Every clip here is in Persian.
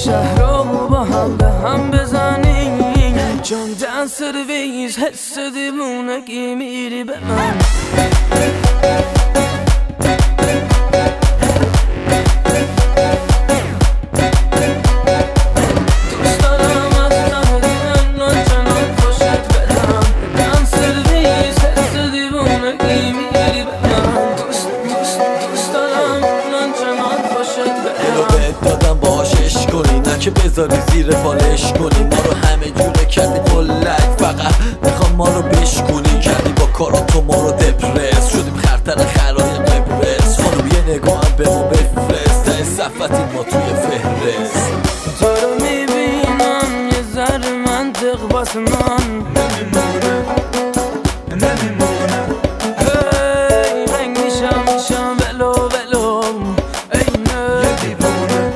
شهر رو با هم به هم بزنیم جان دن سرویس حس دیوونگی میری به من که بذاری زیر بالش کنی ما رو همه جوره کردی فلک فقط میخوام ما رو بشکنی کردی با کاراتو ما رو دپرس شدیم خرطر خرای قبرس خانم یه نگاه هم به ما بفرست ته صفتیم ما توی فهرست تو رو میبینم یه ذره منطق واسه من نمیمونه هی رنگ میشم ولو ولو اینه یه دیوونه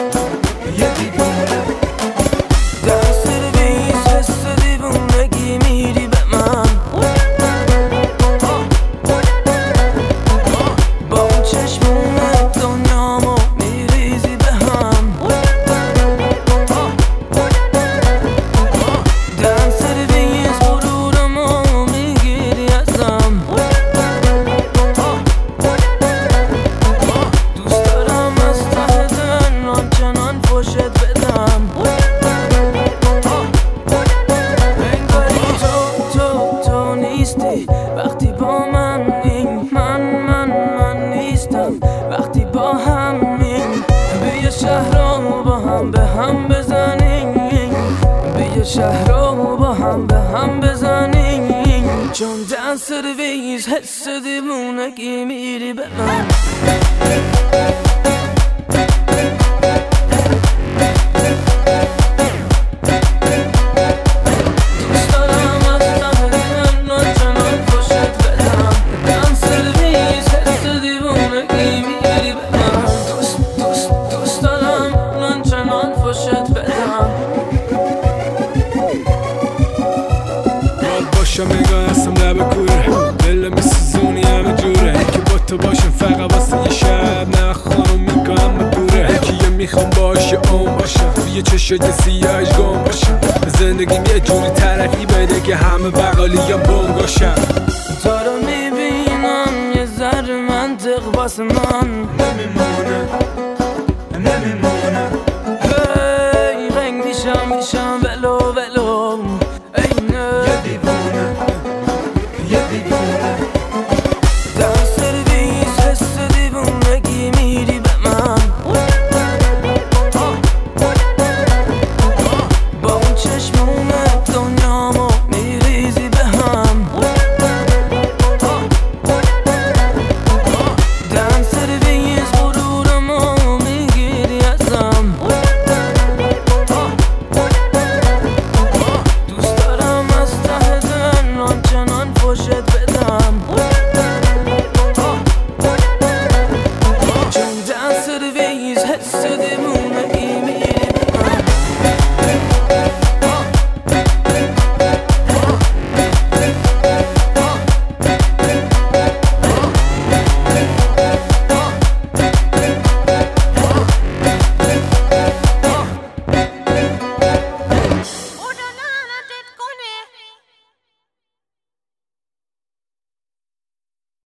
وقتی با من نیستم وقتی با همین بیا شهر رو با هم به هم بزنیم بیا شهر رو با هم به هم بزنیم جان دن سرویس حس دیوونگی میری به من میگم هستم لب کوره دل میسوزونی همه جوره که با تو باشم فقط واسه یه شب نه خانم میگم دوره یکی یه میخوام باشه اون باشم توی چشای سیاهش گم باشم زندگیم یه جوری ترقی بده که همه بقالیم بونگاشم تو رو میبینم یه ذره منطق واسه من نمیمونه